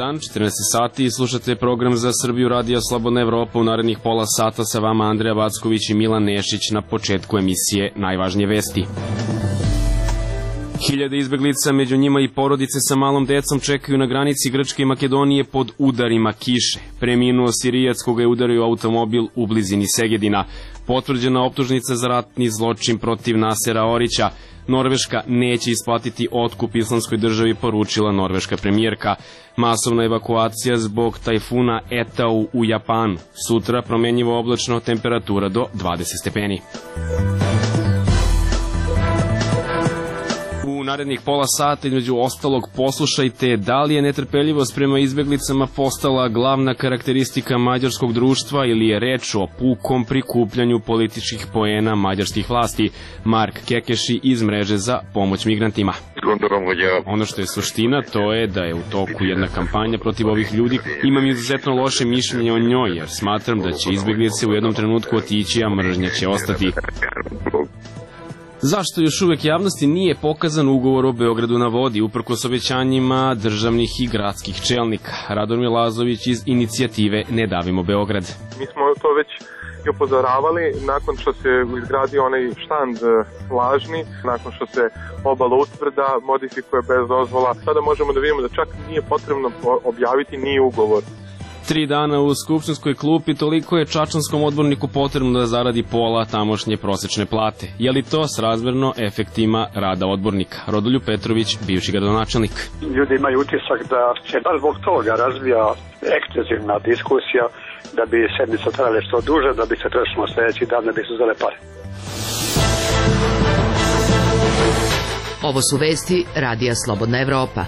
dan, 14 sati i slušate program za Srbiju Radio Slobodna Evropa. U narednih pola sata sa vama Andreja Backović i Milan Nešić. Na početku emisije najvažnije vesti. Hiljade izbeglica, među njima i porodice sa malom decom, čekaju na granici Grčke i Makedonije pod udarima kiše. Preminuo Sirijac koga je udario automobil u blizini Segedina. Potvrđena optužnica za ratni zločin protiv Nasera Orića. Norveška neće isplatiti otkup Islamskoj državi, poručila norveška premijerka. Masovna evakuacija zbog tajfuna Etau u Japanu. Sutra promenjivo oblačno, temperatura do 20 stepeni. U narednih pola sata, između ostalog, poslušajte da li je netrpeljivost prema izbeglicama postala glavna karakteristika mađarskog društva ili je reč o pukom prikupljanju političkih poena mađarskih vlasti. Mark Kekeši iz mreže za pomoć migrantima. Ono što je suština, to je da je u toku jedna kampanja protiv ovih ljudi. Imam izuzetno loše mišljenje o njoj, jer smatram da će izbeglice u jednom trenutku otići, a mržnja će ostati. Zašto još uvek javnosti nije pokazan ugovor o Beogradu na vodi, uprkos obećanjima državnih i gradskih čelnika? Radomir Lazović iz inicijative Ne davimo Beograd. Mi smo to već i upozoravali nakon što se izgradio onaj štand lažni, nakon što se obala utvrda modifikuje bez dozvola. Sada možemo da vidimo da čak nije potrebno objaviti ni ugovor. 3 dana u skupštinskoj klupi, toliko je čačanskom odborniku potrebno da zaradi pola tamošnje prosečne plate. Je li to srazmerno efektima rada odbornika? Rodoljub Petrović, bivši gradonačelnik. Ljudi imaju utisak da se baš zbog toga razvija ekstenzivna diskusija, da bi sednica trajala što duže, da bi se prešlo sljedeći dan, da bi se uzele pare. Ovo su vesti Radija Slobodna Evropa.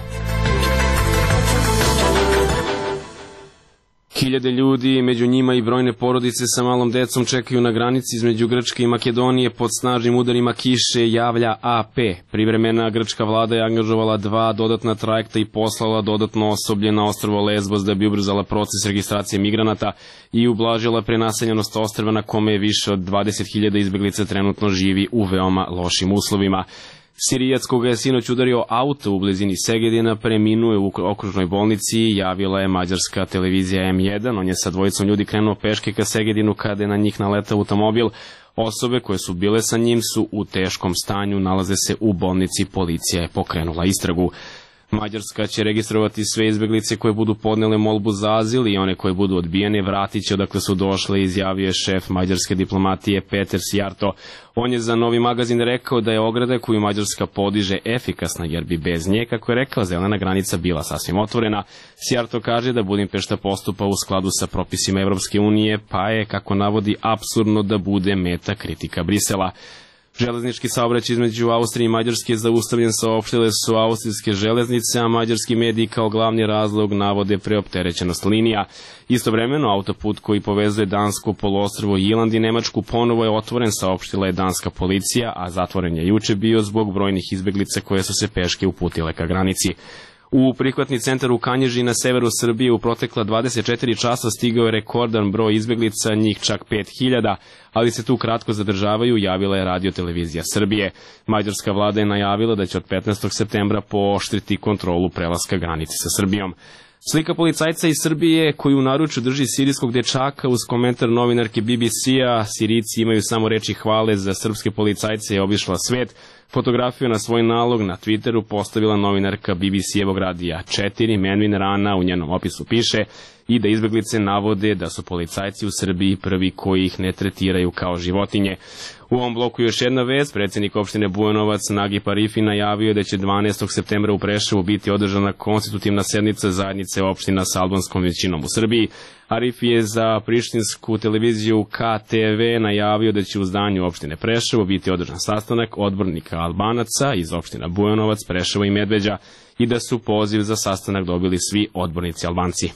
Hiljade ljudi, među njima i brojne porodice sa malom decom, čekaju na granici između Grčke i Makedonije pod snažnim udarima kiše, javlja AP. Privremena grčka vlada je angažovala 2 dodatna trajekta i poslala dodatno osoblje na ostrvo Lesbos da bi ubrzala proces registracije migranata i ublažila prenaseljenost ostrva na kome je više od 20.000 izbeglica trenutno živi u veoma lošim uslovima. Sirijac koga je sinoć udario auto u blizini Segedina preminuo je u okružnoj bolnici, javila je mađarska televizija M1. On je sa dvojicom ljudi krenuo peške ka Segedinu kada je na njih naletao automobil. Osobe koje su bile sa njim su u teškom stanju, nalaze se u bolnici, policija je pokrenula istragu. Mađarska će registrovati sve izbeglice koje budu podnele molbu za azil i one koje budu odbijene vratit će odakle su došle, izjavio je šef mađarske diplomatije Peter Sjarto. On je za Novi magazin rekao da je ograda koju Mađarska podiže efikasna, jer bi bez nje, kako je rekao, zelena granica bila sasvim otvorena. Sjarto kaže da Budimpešta postupa u skladu sa propisima Evropske unije, pa je, kako navodi, apsurdno da bude meta kritika Brisela. Železnički saobraćaj između Austrije i Mađarske zaustavljen, saopštile su austrijske železnice, a mađarski mediji kao glavni razlog navode preopterećenost linija. Istovremeno, autoput koji povezuje Dansko poluostrvo i Irland i Nemačku ponovo je otvoren, saopštila je danska policija, a zatvoren je juče bio zbog brojnih izbeglica koje su se peške uputile ka granici. U prihvatni centar u Kanjiži na severu Srbije u protekla 24 časa stigao je rekordan broj izbeglica, njih čak 5.000, ali se tu kratko zadržavaju, javila je Radio-televizija Srbije. Mađarska vlada je najavila da će od 15. septembra pooštriti kontrolu prelaska granice sa Srbijom. Slika policajca iz Srbije koji u naručju drži sirijskog dečaka uz komentar novinarke BBC-a Sirijci imaju samo reči hvale za srpske policajce je obišla svet. Fotografiju na svoj nalog na Twitteru postavila novinarka BBC-evog radija 4, Menvin Rana, u njenom opisu piše i da izbeglice navode da su policajci u Srbiji prvi koji ih ne tretiraju kao životinje. U ovom bloku još jedna vest, predsjednik opštine Bujanovac Nagip Arifi najavio da će 12. septembra u Preševu biti održana konstitutivna sednica zajednice opština sa albanskom većinom u Srbiji. Arifi je za prištinsku televiziju KTV najavio da će u zdanju opštine Preševo biti održan sastanak odbornika Albanaca iz opština Bujanovac, Preševo i Medveđa i da su poziv za sastanak dobili svi odbornici Albanci.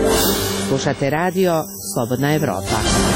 Slušate radio Slobodna Evropa.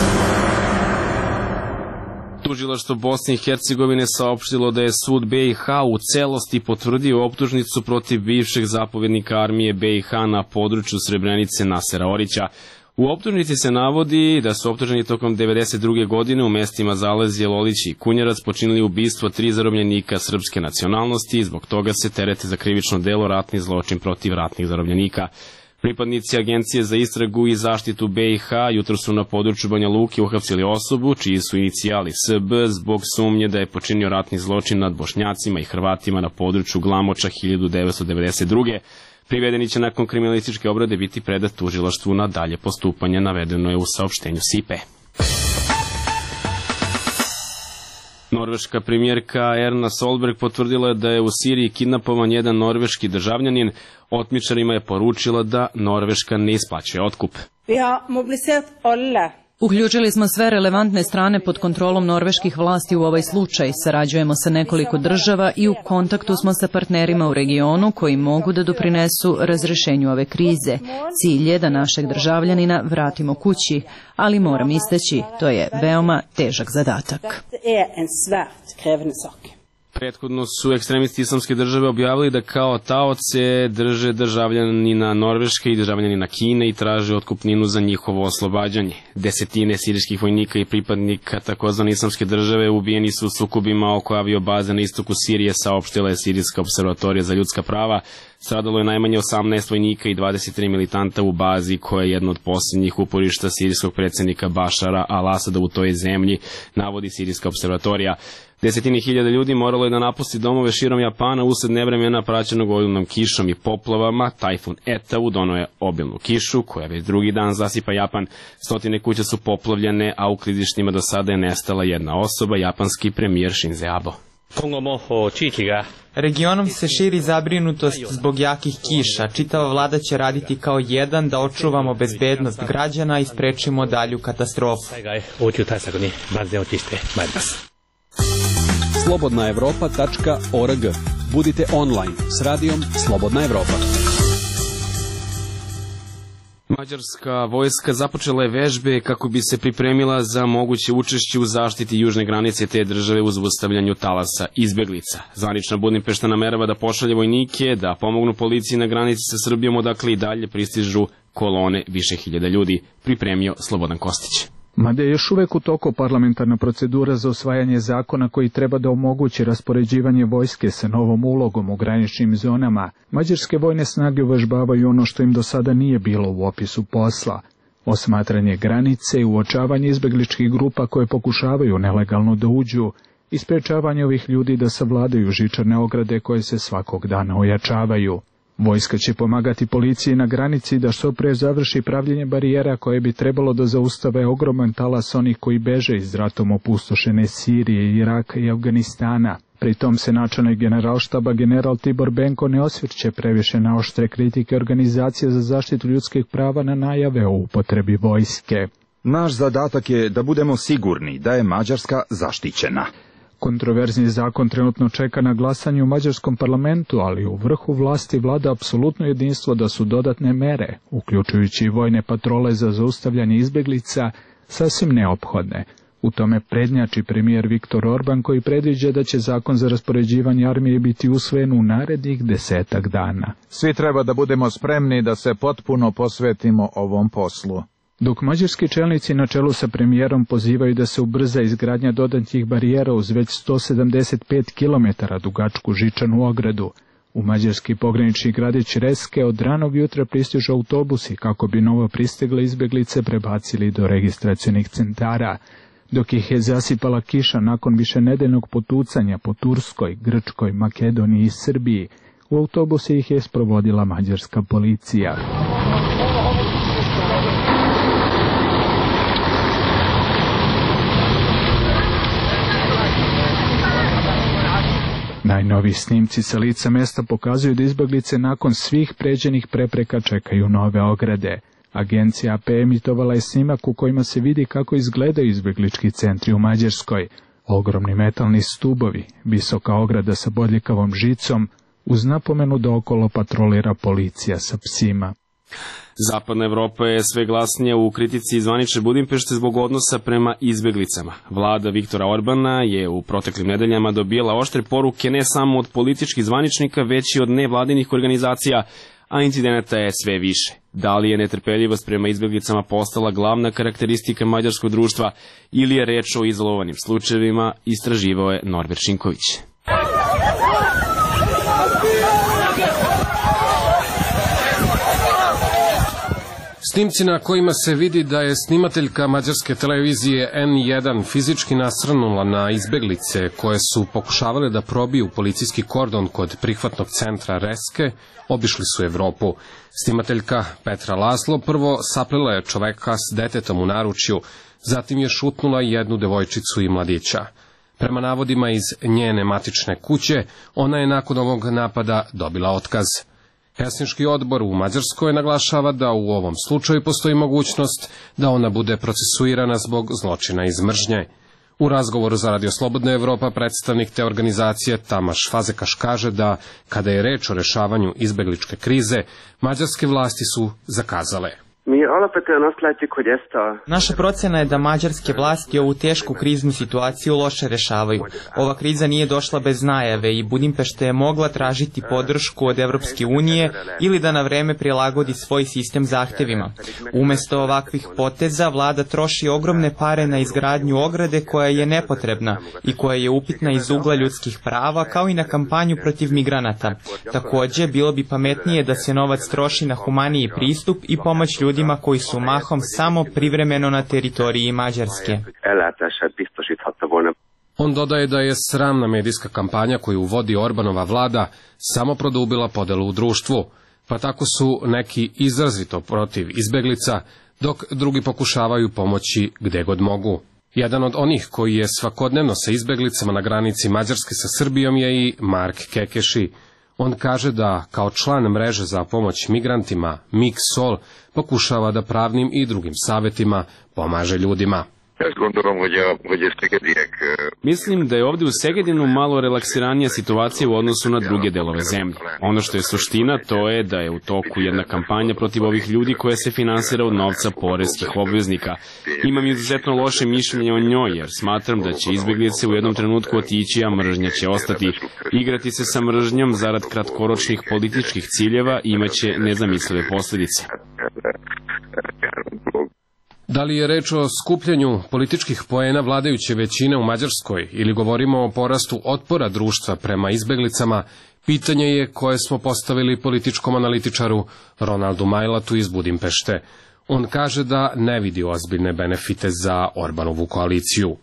Tužilaštvo Bosne i Hercegovine saopštilo da je sud BiH u celosti potvrdio optužnicu protiv bivšeg zapovjednika armije BiH na području Srebrenice Nasera Orića. U optužnici se navodi da su optuženi tokom 1992. godine u mestima Zalezje, Lolić i Kunjarac počinili ubistvo 3 zarobljenika srpske nacionalnosti i zbog toga se terete za krivično delo ratni zločin protiv ratnih zarobljenika. Pripadnici Agencije za istragu i zaštitu BiH jutro su na području Banja Luke uhapsili osobu čiji su inicijali SB zbog sumnje da je počinio ratni zločin nad Bošnjacima i Hrvatima na području Glamoča 1992. Privedeni će nakon kriminalističke obrade biti predat tužilaštvu na dalje postupanje, navedeno je u saopštenju SIPE. Norveška premijerka Erna Solberg potvrdila je da je u Siriji kidnapovan jedan norveški državljanin. Otmičarima je poručila da Norveška ne isplaćuje otkup. Uključili smo sve relevantne strane pod kontrolom norveških vlasti u ovaj slučaj. Sarađujemo sa nekoliko država i u kontaktu smo sa partnerima u regionu koji mogu da doprinesu razrešenju ove krize. Cilj je da našeg državljanina vratimo kući, ali moram istaći, to je veoma težak zadatak. Prethodno su ekstremisti Islamske države objavili da kao taoce drže državljanina Norveške i državljanina Kine i traže otkupninu za njihovo oslobađanje. Desetine sirijskih vojnika i pripadnika takozvane Islamske države ubijeni su u sukobima oko aviobaze na istoku Sirije, saopštila je Sirijska observatorija za ljudska prava. Stradalo je najmanje 18 vojnika i 23 militanta u bazi koja je jedno od posljednjih uporišta sirijskog predsjednika Bašara al-Asada u toj zemlji, navodi Sirijska observatorija. Desetine hiljada ljudi moralo je da napusti domove širom Japana usled nevremena praćenog obilnom kišom i poplavama. Tajfun Etau doneo je obilnu kišu koja već drugi dan zasipa Japan. Stotine kuća su poplavljene, a u klizištima do sada je nestala jedna osoba, japanski premijer Shinzo Abe. Regionom se širi zabrinutost zbog jakih kiša. Čitava vlada će raditi kao jedan da očuvamo bezbednost građana i sprečimo dalju katastrofu. slobodnaevropa.org. Budite online s radijom Slobodna Evropa. Mađarska vojska započela je vežbe kako bi se pripremila za moguće učešće u zaštiti južne granice te države u zaustavljanju talasa izbeglica. Zvanična Budimpešta namerava da pošalje vojnike da pomognu policiji na granici sa Srbijom, odakle i dalje pristižu kolone više hiljada ljudi, pripremio Slobodan Kostić. Mada je još uvek u toku parlamentarna procedura za usvajanje zakona koji treba da omogući raspoređivanje vojske sa novom ulogom u graničnim zonama, mađarske vojne snage uvežbavaju ono što im do sada nije bilo u opisu posla: osmatranje granice i uočavanje izbegličkih grupa koje pokušavaju nelegalno da uđu i sprečavanje ovih ljudi da savladaju žičane ograde koje se svakog dana ojačavaju. Vojska će pomagati policiji na granici da što pre završi pravljenje barijera koje bi trebalo da zaustave ogroman talas onih koji beže iz ratom opustošene Sirije, Iraka i Afganistana. Pritom se načelnik generalštaba general Tibor Benko ne osvrće previše na oštre kritike organizacije za zaštitu ljudskih prava na najave o upotrebi vojske. Naš zadatak je da budemo sigurni da je Mađarska zaštićena. Kontroverzni zakon trenutno čeka na glasanje u mađarskom parlamentu, ali u vrhu vlasti vlada apsolutno jedinstvo da su dodatne mere, uključujući i vojne patrole za zaustavljanje izbeglica, sasvim neophodne. U tome prednjači premijer Viktor Orban, koji predviđa da će zakon za raspoređivanje armije biti usvojen u narednih 10 dana. Svi treba da budemo spremni da se potpuno posvetimo ovom poslu. Dok mađarski čelnici na čelu sa premijerom pozivaju da se ubrza izgradnja dodatnih barijera uz već 175 km dugačku žičanu ogradu, u mađarski pogranični gradić Reske od ranog jutra pristižu autobusi kako bi novo pristigle izbeglice prebacili do registracionih centara, dok ih je zasipala kiša nakon višenedeljnog potucanja po Turskoj, Grčkoj, Makedoniji i Srbiji. U autobuse ih je sprovodila mađarska policija. Najnoviji snimci sa lica mesta pokazuju da izbeglice nakon svih pređenih prepreka čekaju nove ograde. Agencija AP emitovala je snimak u kojima se vidi kako izgledaju izbeglički centri u Mađarskoj. Ogromni metalni stubovi, visoka ograda sa bodljikavom žicom, uz napomenu da okolo patrolira policija sa psima. Zapadna Evropa je sve glasnija u kritici zvanične Budimpešte zbog odnosa prema izbeglicama. Vlada Viktora Orbana je u proteklim nedeljama dobila oštre poruke ne samo od političkih zvaničnika, već i od nevladinih organizacija, a incidenata je sve više. Da li je netrpeljivost prema izbeglicama postala glavna karakteristika mađarskog društva ili je reč o izolovanim slučajevima, istraživao je Norbert Šinković. Snimci na kojima se vidi da je snimateljka mađarske televizije N1 fizički nasrnula na izbeglice koje su pokušavale da probiju policijski kordon kod prihvatnog centra Reske, obišli su Evropu. Snimateljka Petra Laslo prvo saplila je čoveka s detetom u naručju, zatim je šutnula jednu devojčicu i mladića. Prema navodima iz njene matične kuće, ona je nakon ovog napada dobila otkaz. Helsinški odbor u Mađarskoj naglašava da u ovom slučaju postoji mogućnost da ona bude procesuirana zbog zločina iz mržnje. U razgovoru za Radio Slobodna Evropa predstavnik te organizacije Tamaš Fazekaš kaže da, kada je reč o rešavanju izbegličke krize, mađarske vlasti su zakazale. Naša procena je da mađarske vlasti ovu tešku kriznu situaciju loše rešavaju. Ova kriza nije došla bez najave i Budimpešta je mogla tražiti podršku od Evropske unije ili da na vreme prilagodi svoj sistem zahtevima. Umesto ovakvih poteza, vlada troši ogromne pare na izgradnju ograde koja je nepotrebna i koja je upitna iz ugla ljudskih prava, kao i na kampanju protiv migranata. Takođe, bilo bi pametnije da se novac troši na humaniji pristup i pomoć ljudima koji su mahom samo privremeno na teritoriji Mađarske. On dodaje da je sramna medijska kampanja koju vodi Orbanova vlada samo produbila podelu u društvu, pa tako su neki izrazito protiv izbeglica, dok drugi pokušavaju pomoći gde god mogu. Jedan od onih koji je svakodnevno sa izbeglicama na granici Mađarske sa Srbijom je i Mark Kekeši. On kaže da, kao član mreže za pomoć migrantima Mix Sol, pokušava da pravnim i drugim savetima pomaže ljudima. Mislim da je ovde u Segedinu malo relaksiranija situacija u odnosu na druge delove zemlje. Ono što je suština, to je da je u toku jedna kampanja protiv ovih ljudi koja se finansira od novca poreskih obveznika. Imam izuzetno loše mišljenje o njoj, jer smatram da će izbeglice u jednom trenutku otići, a mržnja će ostati. Igrati se sa mržnjom zarad kratkoročnih političkih ciljeva imaće nezamislive posledice. Da li je reč o skupljanju političkih poena vladajuće većine u Mađarskoj ili govorimo o porastu otpora društva prema izbeglicama, pitanje je koje smo postavili političkom analitičaru Ronaldu Majlatu iz Budimpešte. On kaže da ne vidi ozbiljne benefite za Orbanovu koaliciju.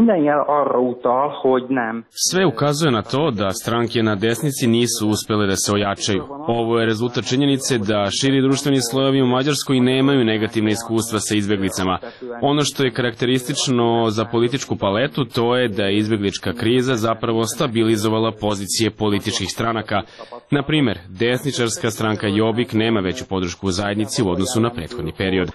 Sve ukazuje na to da stranke na desnici nisu uspele da se ojačaju. Ovo je rezultat činjenice da širi društveni slojevi u Mađarskoj nemaju negativne iskustva sa izbeglicama. Ono što je karakteristično za političku paletu, to je da je izbeglička kriza zapravo stabilizovala pozicije političkih stranaka. Na primer, desničarska stranka Jobbik nema veću podršku u zajednici u odnosu na prethodni period.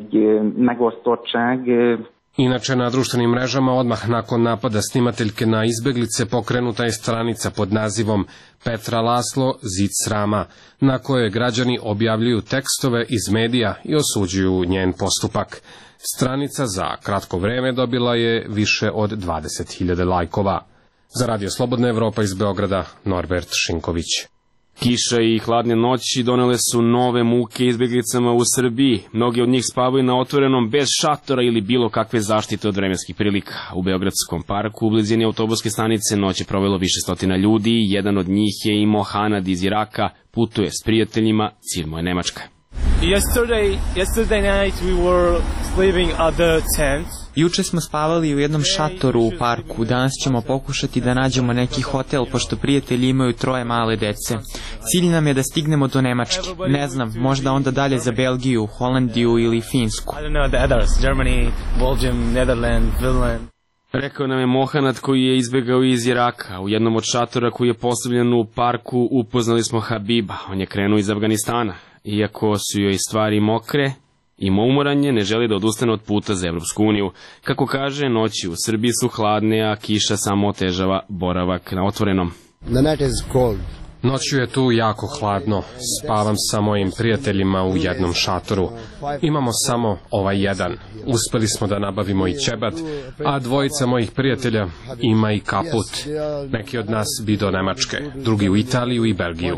Inače, na društvenim mrežama odmah nakon napada snimateljke na izbeglice pokrenuta je stranica pod nazivom Petra Laslo, Zid srama, na kojoj građani objavljuju tekstove iz medija i osuđuju njen postupak. Stranica za kratko vreme dobila je više od 20.000 lajkova. Za Radio Slobodna Evropa iz Beograda, Norbert Šinković. Kiša i hladne noći donele su nove muke izbjeglicama u Srbiji. Mnogi od njih spavaju na otvorenom bez šatora ili bilo kakve zaštite od vremenskih prilika. U Beogradskom parku u blizini autobuske stanice noć je provelo više stotina ljudi. Jedan od njih je i Mohanad iz Iraka, putuje s prijateljima, cilj mu je Nemačka. Yesterday night we were sleeping at the tent. Juče smo spavali u jednom šatoru u parku, danas ćemo pokušati da nađemo neki hotel, pošto prijatelji imaju 3 male dece. Cilj nam je da stignemo do Nemačke. Ne znam, možda onda dalje za Belgiju, Holandiju ili Finsku. Germany, Belgium, Netherlands, Finland. Rekao nam je Mohanad koji je izbegao iz Iraka. U jednom od šatora koji je postavljen u parku upoznali smo Habiba. On je krenuo iz Afganistana. Iako su joj stvari mokre, ima umoranje, ne želi da odustane od puta za Evropsku uniju. Kako kaže, noći u Srbiji su hladne, a kiša samo otežava boravak na otvorenom. Noću je tu jako hladno. Spavam sa mojim prijateljima u jednom šatoru. Imamo samo ovaj jedan. Uspeli smo da nabavimo i ćebad, a 2 mojih prijatelja ima i kaput. Neki od nas bi do Nemačke, drugi u Italiju i Belgiju.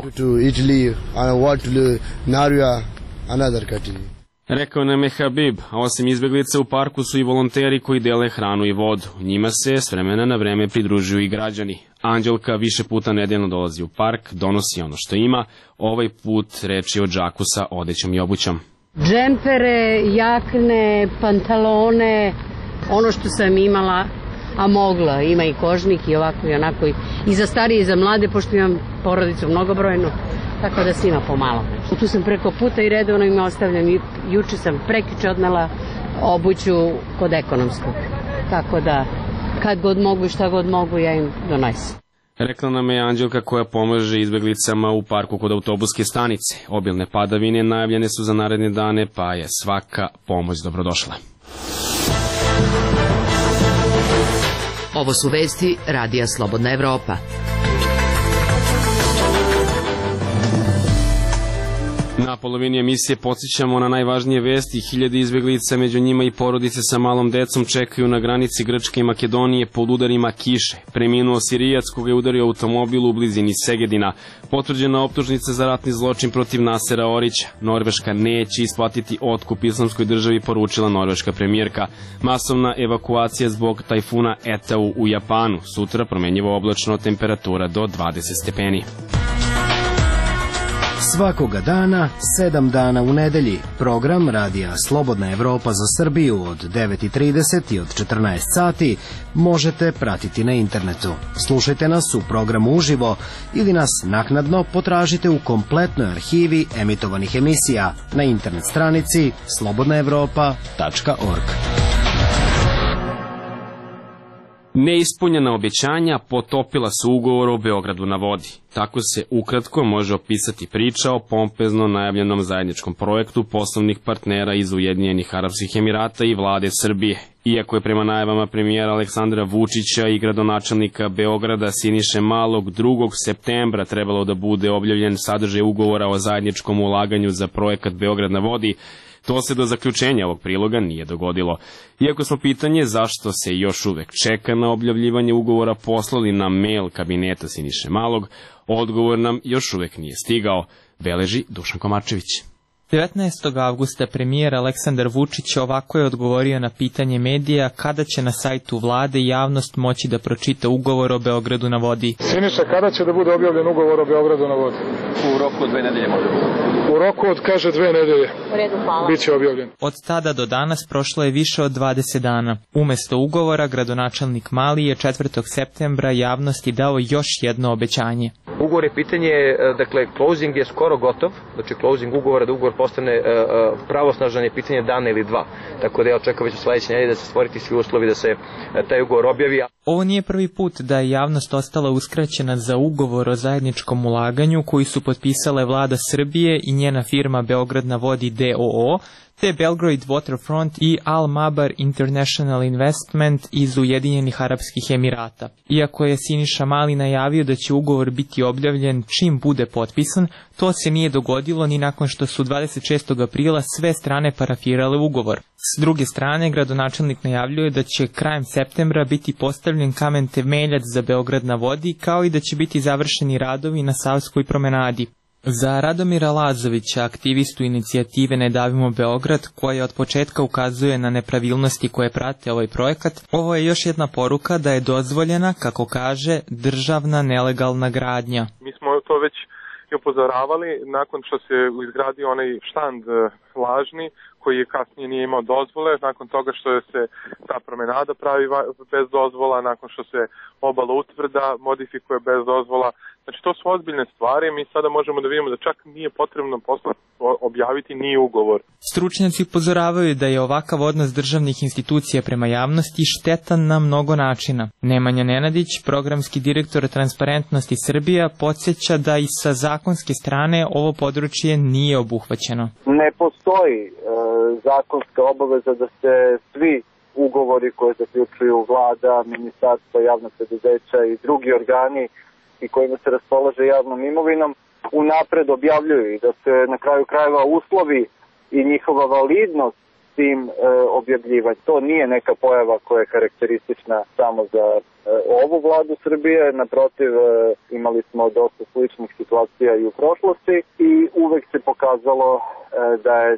Rekao nam je Habib, a osim izbeglica u parku su i volonteri koji dele hranu i vodu. Njima se s vremena na vreme pridružuju i građani. Anđelka više puta nedeljno dolazi u park, donosi ono što ima. Ovaj put reč je o džaku sa odećom i obućom. Džempere, jakne, pantalone, ono što sam imala, a mogla, ima i kožnik i ovako i onako i za starije i za mlade, pošto imam porodicu mnogobrojnu, tako da svima pomalo. Tu sam preko puta i redovno im ostavljam. Juče sam prekjuče odnela obuću kod ekonomskog. Tako da kad god mogu i šta god mogu ja im donesem. Rekla nam je Anđelka koja pomaže izbeglicama u parku kod autobuske stanice. Obilne padavine najavljene su za naredne dane, pa je svaka pomoć dobrodošla. Ovo su vesti Radija Slobodna Evropa. Na polovini emisije podsjećamo na najvažnije vesti. 1000 izbjeglica, među njima i porodice sa malom decom, čekaju na granici Grčke i Makedonije pod udarima kiše. Preminuo Sirijac koga je udario automobil u blizini Segedina. Potvrđena optužnica za ratni zločin protiv Nasera Orića. Norveška neće isplatiti otkup Islamskoj državi, poručila norveška premijerka. Masovna evakuacija zbog tajfuna Etau u Japanu. Sutra promenjivo oblačno, temperatura do 20 stepeni. Svakoga dana, 7 dana u nedelji. Program Radija Slobodna Evropa za Srbiju od 9:30 i od 14 sati možete pratiti na internetu. Slušajte nas u programu uživo ili nas naknadno potražite u kompletnoj arhivi emitovanih emisija na internet stranici slobodnaevropa.org. Neispunjena obećanja potopila su ugovor o Beogradu na vodi. Tako se ukratko može opisati priča o pompezno najavljenom zajedničkom projektu poslovnih partnera iz Ujedinjenih Arapskih Emirata i vlade Srbije. Iako je prema najavama premijera Aleksandra Vučića i gradonačelnika Beograda Siniše Malog 2. septembra trebalo da bude objavljen sadržaj ugovora o zajedničkom ulaganju za projekat Beograd na vodi, to se do zaključenja ovog priloga nije dogodilo. Iako smo pitanje zašto se još uvek čeka na objavljivanje ugovora poslali na mail kabineta Siniše Malog, odgovor nam još uvek nije stigao, beleži Dušan Komarčević. 19. avgusta premijer Aleksandar Vučić ovako je odgovorio na pitanje medija kada će na sajtu vlade javnost moći da pročita ugovor o Beogradu na vodi. Siniša, kada će da bude objavljen ugovor o Beogradu na vodi? U roku od 2 nedelje može. U roku od, kaže, 2 nedelje. U redu, hvala. Biće objavljen. Od tada do danas prošlo je više od 20 dana. Umesto ugovora, gradonačelnik Mali je 4. septembra javnosti dao još jedno obećanje. Ugovor je pitanje, dakle, closing je skoro gotov, znači closing ugovora, da ugovor postane pravosnažan je pitanje dana ili 2. Tako da ja očekujem već u sledeće nedelje da se stvoriti svi uslovi da se taj ugovor objavi. Ovo nije prvi put da je javnost ostala uskraćena za ugovor o zajedničkom ulaganju koji su potpisale vlada Srbije i njena firma Beograd na vodi DOO, te Belgrade Waterfront i Al Mabar International Investment iz Ujedinjenih Arapskih Emirata. Iako je Siniša Mali najavio da će ugovor biti objavljen čim bude potpisan, to se nije dogodilo ni nakon što su 26. aprila sve strane parafirale ugovor. S druge strane, gradonačelnik najavljuje da će krajem septembra biti postavljen kamen temeljac za Beograd na vodi, kao i da će biti završeni radovi na Savskoj promenadi. Za Radomira Lazovića, aktivistu inicijative Ne davimo Beograd, koja od početka ukazuje na nepravilnosti koje prate ovaj projekat, ovo je još jedna poruka da je dozvoljena, kako kaže, državna nelegalna gradnja. Mi smo to već i upozoravali nakon što se izgradio onaj štand lažni koji je kasnije nije imao dozvole, nakon toga što je se ta promenada pravi bez dozvola, nakon što se obala utvrda modifikuje bez dozvola. Znači to su ozbiljne stvari, mi sada možemo da vidimo da čak nije potrebno posle objaviti ni ugovor. Stručnjaci upozoravaju da je ovakav odnos državnih institucija prema javnosti štetan na mnogo načina. Nemanja Nenadić, programski direktor Transparentnosti Srbija, podsjeća da i sa zakonske strane ovo područje nije obuhvaćeno. Ne postoji zakonska obaveza da se svi ugovori koje zaključuju vlada, ministarstva, javna preduzeća i drugi organi i kojima se raspolaže javnom imovinom unapred objavljuju i da se na kraju krajeva uslovi i njihova validnost tim objavljivanja. To nije neka pojava koja je karakteristična samo za ovu vladu Srbije, naprotiv imali smo dosta sličnih situacija i u prošlosti i uvek se pokazalo da je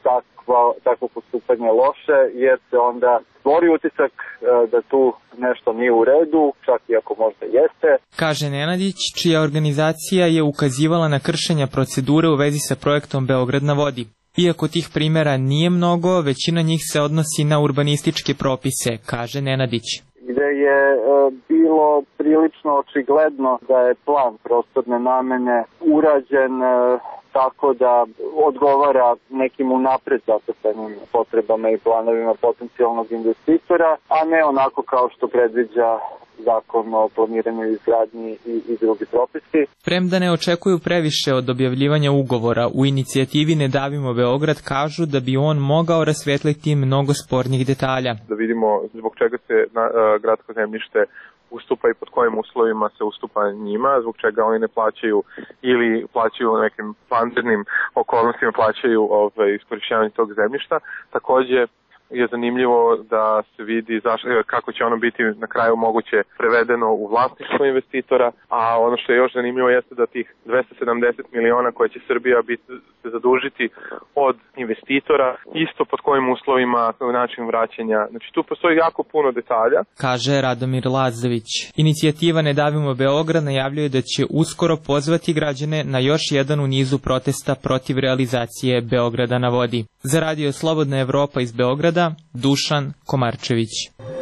takvo postupanje loše, jer se onda stvori utisak da tu nešto nije u redu, čak i ako možda jeste. Kaže Nenadić, čija organizacija je ukazivala na kršenja procedure u vezi sa projektom Beograd na vodi. Iako tih primjera nije mnogo, većina njih se odnosi na urbanističke propise, kaže Nenadić. Gde je bilo prilično očigledno da je plan prostorne namene urađen tako da odgovara nekim unapred zacrtanim potrebama i planovima potencijalnog investitora, a ne onako kao što predviđa zakon o planiranju i izgradnji i drugi propisi. Premda ne očekuju previše od objavljivanja ugovora, u inicijativi Ne davimo Beograd kažu da bi on mogao rasvetliti mnogo spornih detalja. Da vidimo zbog čega se gradsko zemljište ustupa i pod kojim uslovima se ustupa njima, zbog čega oni ne plaćaju ili plaćaju u nekim vanrednim okolnostima plaćaju iskorišćavanje tog zemljišta. Takođe je zanimljivo da se vidi kako će ono biti na kraju moguće prevedeno u vlasništvo investitora, a ono što je još zanimljivo jeste da tih 270 miliona koje će Srbija se zadužiti od investitora, isto pod kojim uslovima, način vraćanja. Znači tu postoji jako puno detalja. Kaže Radomir Lazović. Inicijativa Ne davimo Beograd najavljuje da će uskoro pozvati građane na još jedan u nizu protesta protiv realizacije Beograda na vodi. Za Radio Slobodna Evropa iz Beograda, Dušan Komarčević.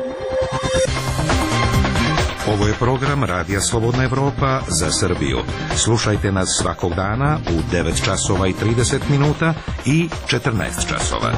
Ovo je program Radija Slobodna Evropa za Srbiju. Slušajte nas svakog dana u 9 časova i 30 minuta i 14 časova.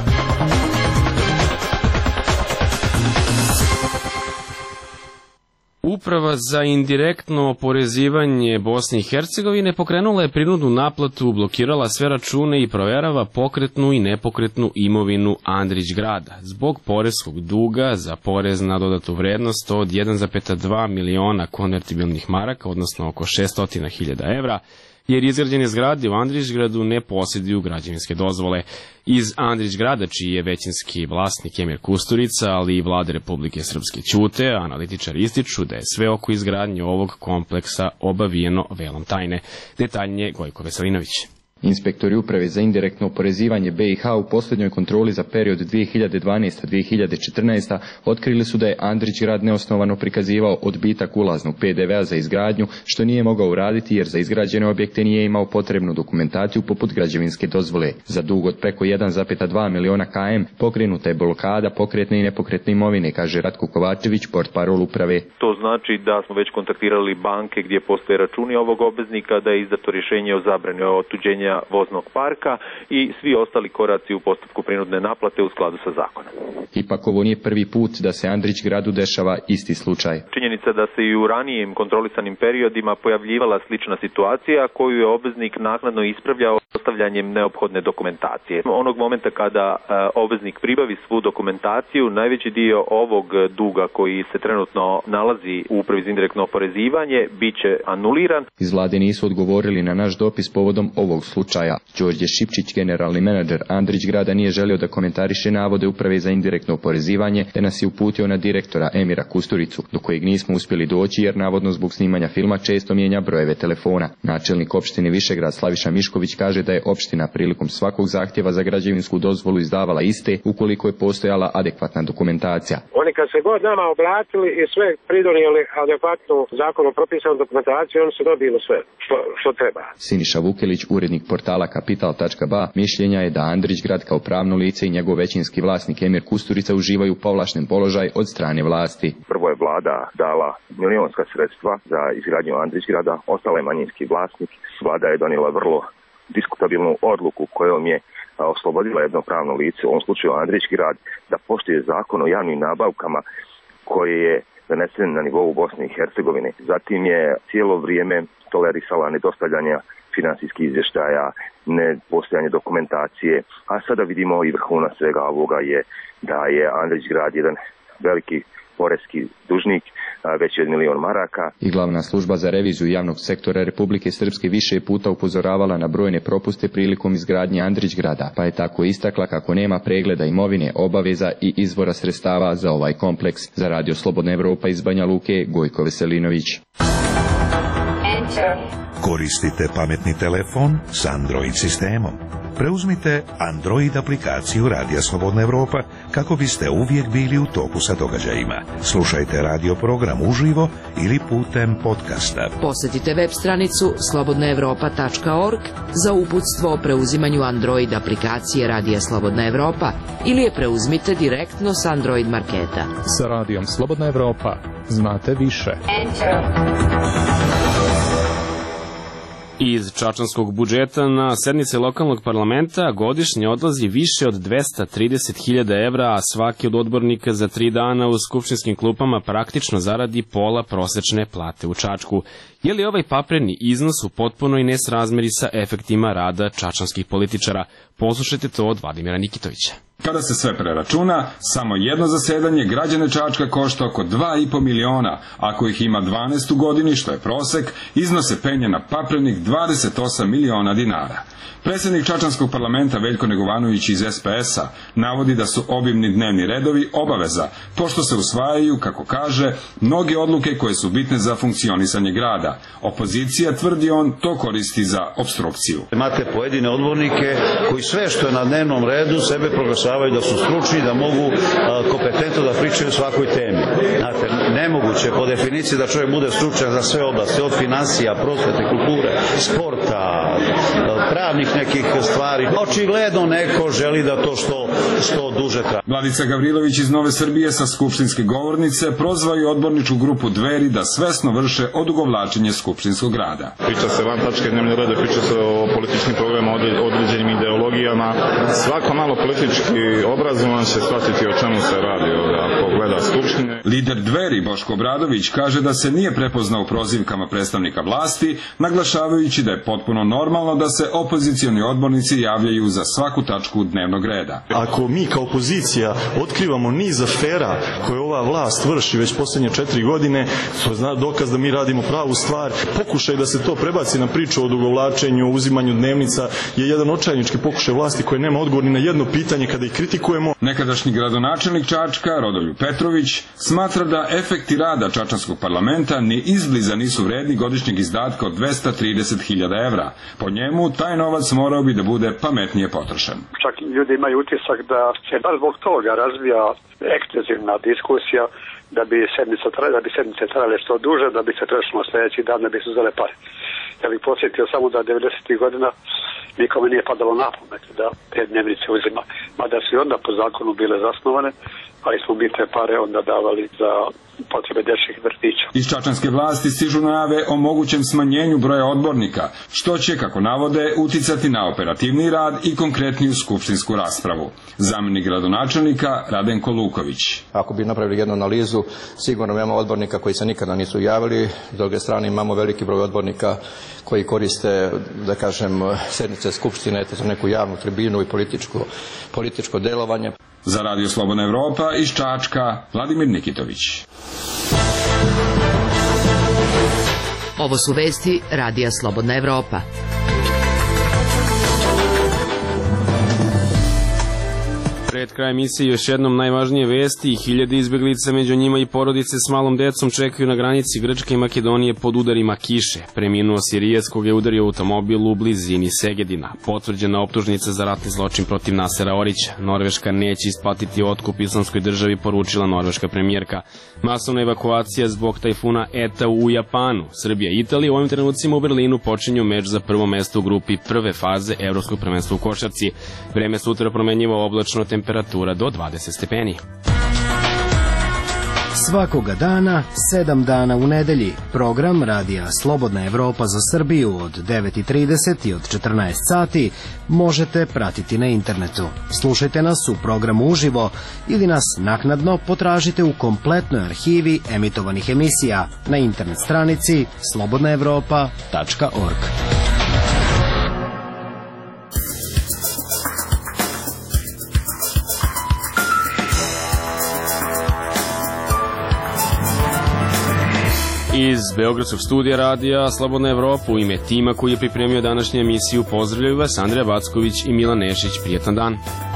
Uprava za indirektno oporezivanje Bosne i Hercegovine pokrenula je prinudnu naplatu, blokirala sve račune i proverava pokretnu i nepokretnu imovinu Andrić grada zbog poreskog duga za porez na dodatu vrednost od 1,2 miliona konvertibilnih maraka, odnosno oko 600.000 evra, jer izgrađene zgrade u Andrićgradu ne posjeduju građevinske dozvole. Iz Andrićgrada, čiji je većinski vlasnik Emir Kusturica, ali i vlade Republike Srpske ćute, analitičari ističu da je sve oko izgradnje ovog kompleksa obavijeno velom tajne. Detaljnije Gojko Veselinović. Inspektori Uprave za indirektno oporezivanje BiH u posljednjoj kontroli za period 2012-2014 otkrili su da je Andrićgrad neosnovano prikazivao odbitak ulaznog PDV-a za izgradnju, što nije mogao uraditi jer za izgrađene objekte nije imao potrebnu dokumentaciju poput građevinske dozvole. Za dug od preko 1,2 miliona km pokrenuta je blokada pokretne i nepokretne imovine, kaže Ratko Kovačević, portparol Uprave. To znači da smo već kontaktirali banke gdje postoje računi ovog obveznika, da je izdato rješenje o zabrani otuđenja voznog parka i svi ostali koraci u postupku prinudne naplate u skladu sa zakonom. Ipak ovo nije prvi put da se Andrićgradu dešava isti slučaj. Činjenica da se i u ranijim kontrolisanim periodima pojavljivala slična situacija koju je obveznik naknadno ispravljao ostavljanjem neophodne dokumentacije. Onog momenta kada obveznik pribavi svu dokumentaciju, najveći dio ovog duga koji se trenutno nalazi u Upravi za indirektno oporezivanje bit će anuliran. Iz vlade nisu odgovorili na naš dopis povodom ovog slučaja. Đorđe Šipčić, generalni menadžer Andrićgrada, nije želio da komentariše navode Uprave za indirektno oporezivanje, te nas je uputio na direktora Emira Kusturicu, do kojeg nismo uspjeli doći jer navodno zbog snimanja filma često mijenja brojeve telefona. Načelnik opštine Višegrad Slaviša Mišković kaže da je opština prilikom svakog zahtjeva za građevinsku dozvolu izdavala iste ukoliko je postojala adekvatna dokumentacija. Oni kad se god nama obratili i sve pridonijeli adekvatnu zakonom propisanu dokumentaciju, oni su dobili sve što treba. Siniša Vukelić, urednik portala Kapital.ba, mišljenja je da Andrićgrad kao pravno lice i njegov većinski vlasnik Emir Kusturica uživaju povlašten položaj od strane vlasti. Prvo je vlada dala milionska sredstva za izgradnju Andrićgrada, ostala je manjinski vlasnik. Vlada je donijela vrlo diskutabilnu odluku kojom je oslobodila jedno pravno lice, u ovom slučaju Andrićgrad, da poštuje zakon o javnim nabavkama koji je donesen na nivou Bosne i Hercegovine. Zatim je cijelo vrijeme tolerisala nedostavljanja finansijskih izvještaja, nepostojanje dokumentacije, a sada vidimo i vrhunac svega ovoga je da je Andrićgrad jedan veliki poreski dužnik, veći od 1 milion maraka. I glavna služba za reviziju javnog sektora Republike Srpske više puta upozoravala na brojne propuste prilikom izgradnje Andrićgrada, pa je tako istakla kako nema pregleda imovine, obaveza i izvora sredstava za ovaj kompleks. Za Radio Slobodna Evropa iz Banja Luke, Gojko Veselinović. Koristite pametni telefon s Android sistemom. Preuzmite Android aplikaciju Radija Slobodna Evropa kako biste uvijek bili u toku sa događajima. Slušajte radio program uživo ili putem podcasta. Posjetite web stranicu slobodnaevropa.org za uputstvo o preuzimanju Android aplikacije Radija Slobodna Evropa ili je preuzmite direktno s Android marketa. Sa Radijom Slobodna Evropa znate više. Iz čačanskog budžeta na sednice lokalnog parlamenta godišnje odlazi više od 230.000 evra, a svaki od odbornika za 3 dana u skupštinskim klupama praktično zaradi pola prosečne plate u Čačku. Je li ovaj papreni iznos u potpunoj nesrazmeri sa efektima rada čačanskih političara? Poslušajte to od Vladimira Nikitovića. Kada se sve preračuna, samo jedno zasedanje građane Čačka košta oko 2,5 miliona. Ako ih ima 12 u godini, što je prosek, iznose penje na paprenih 28 miliona dinara. Predsjednik Čačanskog parlamenta Veljko Negovanović iz SPS-a navodi da su obimni dnevni redovi obaveza, pošto se usvajaju, kako kaže, mnoge odluke koje su bitne za funkcionisanje grada. Opozicija, tvrdi on, to koristi za opstrukciju. Imate pojedine odbornike koji sve što je na dnevnom redu sebe proglašavaju da su stručni, da mogu kompetentno da pričaju o svakoj temi. Znate, nemoguće po definiciji da čovjek bude stručan za sve oblasti, od financija, prosvete, kulture, sporta, pravnih nekih stvari. Očigledno neko želi da to što duže traje. Vladica Gavrilović iz Nove Srbije sa skupštinske govornice prozvao je odborničku grupu Dveri da svesno vrše odugovlačenje skupštinskog rada. Priča se van tačke dnevne rede, priča se o političkim programima, određenim ideologijama. Svako malo politički obrazovan će shvatiti o čemu se radi ako gleda skupštine. Lider Dveri Boško Obradović kaže da se nije prepoznao u prozivkama predstavnika vlasti, naglašavajući da je potpuno normalno da se opozicioni odbornici javljaju za svaku tačku dnevnog reda. Ako mi kao opozicija otkrivamo niz afera koje ova vlast vrši već posljednje 4 godine, to je dokaz da mi radimo pravu stvar. Pokušaj da se to prebaci na priču o odugovlačenju, uzimanju dnevnica je jedan očajnički pokušaj vlasti koji nema odgovor ni na jedno pitanje kada ih kritikujemo. Nekadašnji gradonačelnik Čačka, Rodoljub Petrović, smatra da efekti rada Čačanskog parlamenta ni izbliza nisu vredni godišnjeg izdatka od 230.000 evra. Po njemu, taj novac morao bi da bude pametnije potrošen. Čak ljudi imaju utisak da se baš zbog toga razvija ekstenzivna diskusija da bi sednice trajale što duže, da bi se prešlo sljedeći dan, da bi se uzele pare. Ja bih podsjetio samo da 90. godina nikome nije padalo na pamet da te dnevnice uzima. Mada su i onda po zakonu bile zasnovane, ali smo mi te pare onda davali za potrebe dečjih vrtića. Iz čačanske vlasti stižu najave o mogućem smanjenju broja odbornika, što će, kako navode, uticati na operativni rad i konkretniju skupštinsku raspravu. Zamjenik gradonačelnika Radenko Luković. Ako bi napravili jednu analizu, sigurno imamo odbornika koji se nikada nisu javili, s druge strane imamo veliki broj odbornika koji koriste, da kažem, sednice skupštine za neku javnu tribinu i političko delovanje. Za Radio Slobodna Evropa iz Čačka, Vladimir Nikitović. Ovo su vesti Radija Slobodna Evropa. Pred kraj emisije još jednom najvažnije vesti. 1000 izbeglica, među njima i porodice s malom decom, čekaju na granici Grčke i Makedonije pod udarima kiše. Preminuo Sirijac koga je udario automobil u blizini Segedina. Potvrđena optužnica za ratni zločin protiv Nasera Orića. Norveška neće isplatiti otkup Islamskoj državi, poručila norveška premijerka. Masovna evakuacija zbog tajfuna Eta u Japanu. Srbija i Italija u ovim trenucima u Berlinu počinju meč za prvo mesto u grupi prve faze Evropskog prvenstva u košarci. Vreme sutra promenjivo, oblačno, temperatura do 20 stepeni. Svakoga dana, 7 dana u nedelji, program Radija Slobodna Evropa za Srbiju od 9:30 i od 14 sati možete pratiti na internetu. Slušajte nas u programu uživo ili nas naknadno potražite u kompletnoj arhivi emitovanih emisija na internet stranici slobodnaevropa.org. Iz Beogradskog studija Radija Slobodna Evropa u ime tima koji je pripremio današnju emisiju pozdravljaju vas Andreja Backović i Milan Nešić. Prijetan dan.